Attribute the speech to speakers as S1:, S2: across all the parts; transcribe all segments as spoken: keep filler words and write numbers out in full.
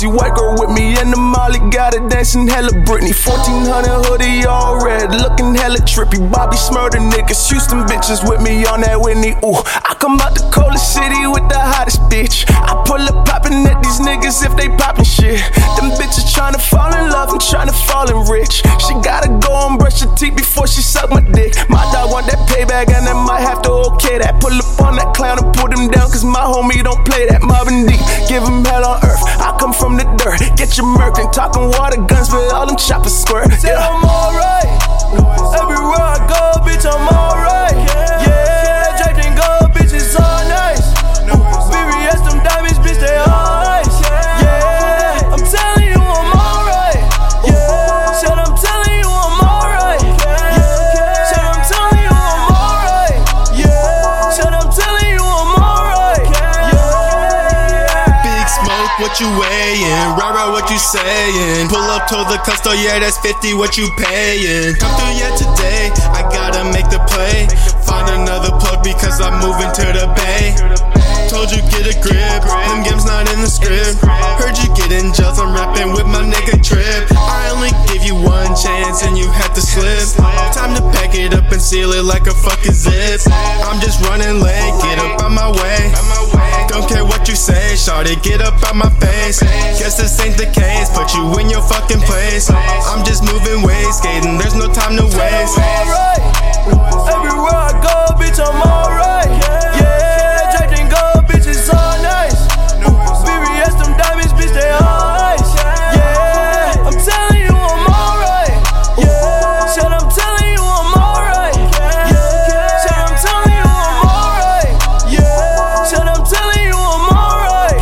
S1: See white girl with me and the Molly got it dancing hella Britney. fourteen hundred hoodie all red, looking hella trippy. Bobby Smurder niggas, Houston bitches with me on that Whitney. Ooh, I come out the coldest city with the hottest bitch. I pull up poppin' at these niggas if they poppin' shit. Them bitches tryna fall in love and tryna fall in rich. She gotta go and brush her teeth before she suck my dick. My dog want that payback and I might have to okay that. Pull up on that clown and put him down, cause my homie don't play that. Marvin D, give him hell on earth. I come from the dirt, get your murk and talking water guns, but all them choppers squirt.
S2: Said
S1: Yeah.
S2: I'm alright. Everywhere I go, bitch, I'm alright. Yeah, draped in gold, bitch, it's all nice. B B S, them diamonds, bitch, they all ice. Yeah, I'm telling you I'm alright. Yeah, said I'm telling you I'm alright. Yeah, said I'm telling you I'm alright. Yeah, said I'm telling you I'm alright. Yeah.
S3: Big Smoke, what you weighing? Rara, what you saying? Pull up to the custom, yeah, that's fifty, what you paying? Come through yet today, I gotta make the play. Find another plug because I'm moving to the bay. Told you get a grip, them games not in the script. Heard you getting jealous, I'm rapping with my nigga Trip. I only give you one chance and you had to slip. Time to pack it up and seal it like a fucking zip. I'm just running late, get up on my way. Don't care what you say, shawty, get up out my face. Guess this ain't the case, put you in your fucking place. I'm just moving ways, skating, there's no time to waste.
S2: I'm alright. Everywhere I go, bitch, I'm alright. Yeah, draped in gold, bitch, it's all nice. B B S, them diamonds, bitch, they all ice. Yeah, I'm telling you I'm alright. Yeah, said I'm telling you I'm alright. Yeah, said I'm telling you I'm alright. Yeah, said I'm telling you I'm alright.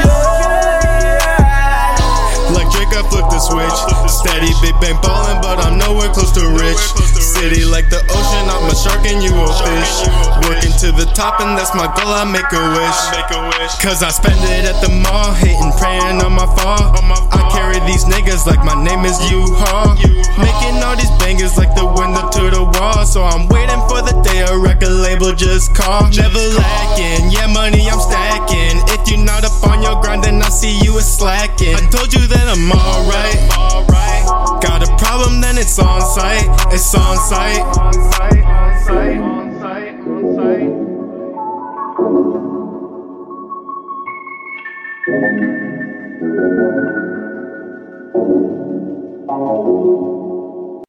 S2: Yeah.
S3: Like Drake, I flip the switch. Steady, big bang ballin', but I'm nowhere close to rich. City like the ocean, I'm a shark and you a fish. Working to the top and that's my goal, I make a wish. Cause I spend it at the mall, hating, praying on my fall. I carry these niggas like my name is U-Haul. Making all these bangers like the window to the wall. So I'm waiting for the day a record label just call. Never lacking, yeah, money I'm stacking. If you're not up on your grind, then I see you as slacking. I told you that I'm alright. Got a problem, then it's on site. It's on site. On site, on site, on site, on site.